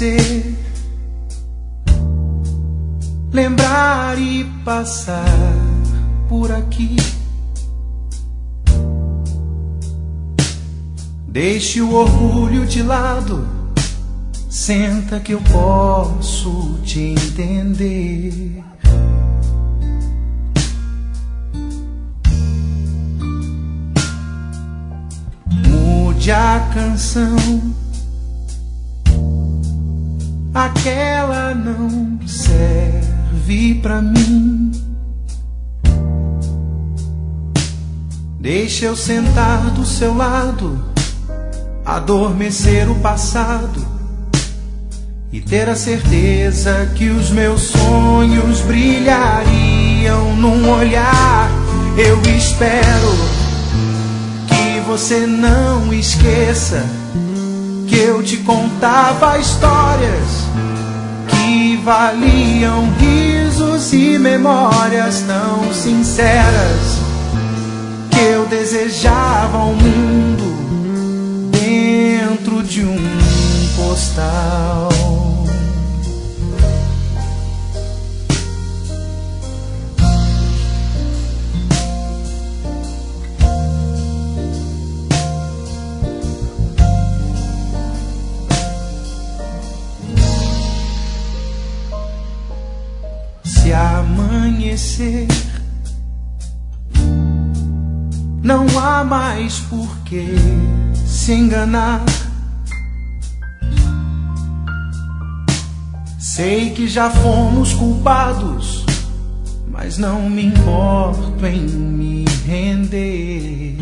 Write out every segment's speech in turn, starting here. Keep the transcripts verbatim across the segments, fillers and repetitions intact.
amanhecer, lembrar e passar por aqui. Deixe o orgulho de lado, senta que eu posso te entender. Mude a canção, aquela não serve pra mim. Deixa eu sentar do seu lado, adormecer o passado e ter a certeza que os meus sonhos brilhariam num olhar. Eu espero que você não esqueça que eu te contava histórias que valiam risos e memórias tão sinceras, que eu desejava um mundo dentro de um postal. Se amanhecer, não há mais por que se enganar. Sei que já fomos culpados, mas não me importo em me render.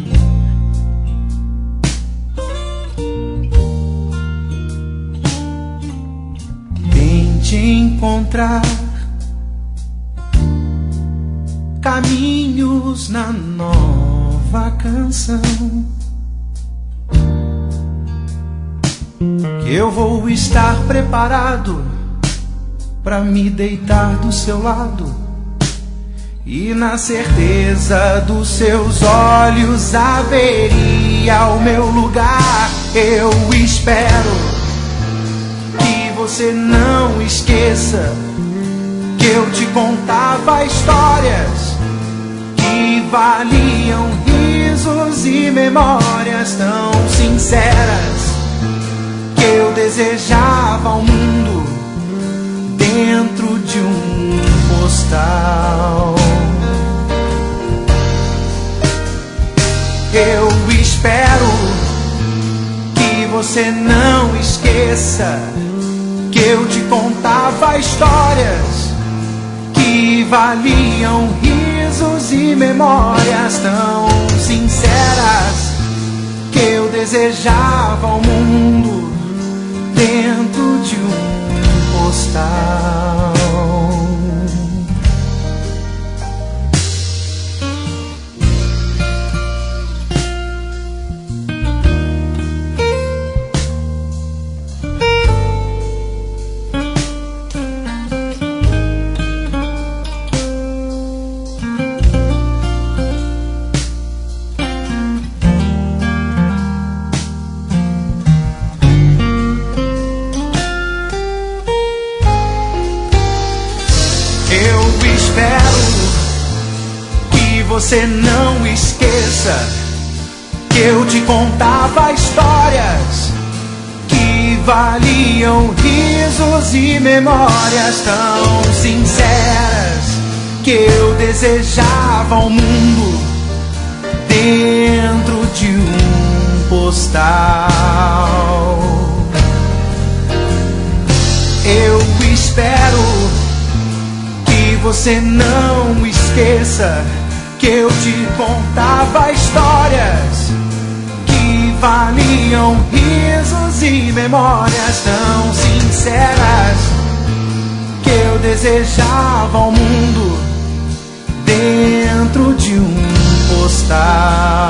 Tente encontrar caminhos na nova canção, que eu vou estar preparado pra me deitar do seu lado e na certeza dos seus olhos haveria o meu lugar. Eu espero que você não esqueça que eu te contava histórias que valiam risos e memórias tão sinceras, que eu desejava um mundo dentro de um postal. Eu espero que você não esqueça que eu te contava histórias que valiam risos e memórias tão sinceras, que eu desejava um mundo dentro de um postal. Você não esqueça que eu te contava histórias que valiam risos e memórias tão sinceras, que eu desejava um mundo dentro de um postal. Eu espero que você não esqueça que eu te contava histórias que valiam risos e memórias tão sinceras, que eu desejava um mundo dentro de um postal.